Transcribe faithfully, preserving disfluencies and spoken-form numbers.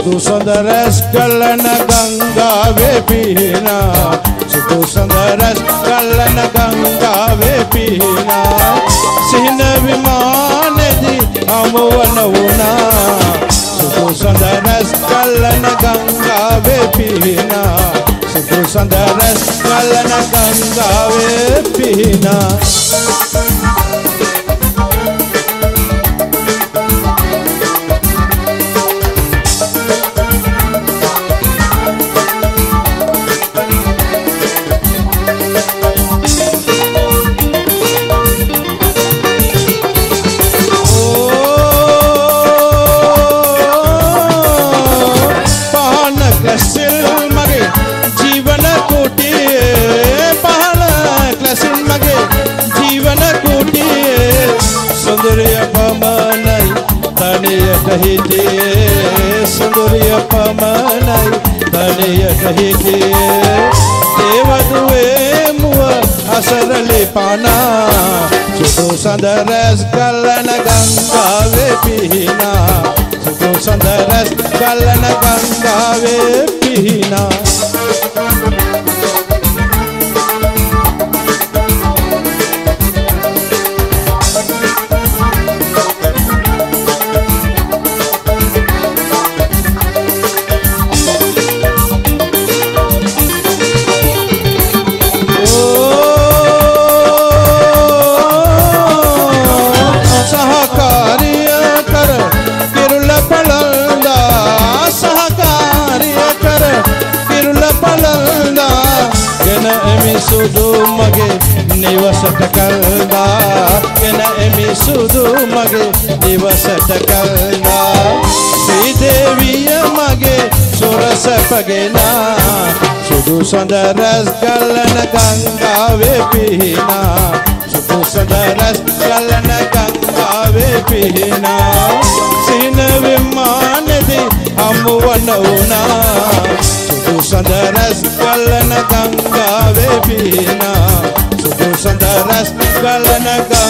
සුදු සඳ රැස් ගලන ගංගාවේ පිහිනා සුදු සඳ රැස් ගලන ගංගාවේ පිහිනා සිහින විමානදී හමුවන වුණා සුදු සඳ රැස් ගලන ගංගාවේ පිහිනා සුදු සඳ රැස් ගලන ගංගාවේ පිහිනා හිටියේ සුන්දරිය පමණයි තනියට හිටියේ දේවදුවේ මුව අසරලි පානා සුදු සඳ රැස් ගලන ගංගාවේ පිහිනා සුදු සඳ රැස් ගලන ගංගාවේ පිහිනා සුදු මගේ නිවසට කල්දා ගෙන එමි සුදු මගේ නිවසට කල්දා ශ්‍රී දේවිය මගේ සොරසපගෙනා සුදු සඳ රැස් ගලන ගංගාවේ පිහිනා සුදු සඳ රැස් ගලන ගංගාවේ පිහිනා සිහින විමානදී හමුවන වුණා සුදු සඳ රැස් ගලන ගංගාවේ පිහිනා සුදු සඳ රැස් ගලන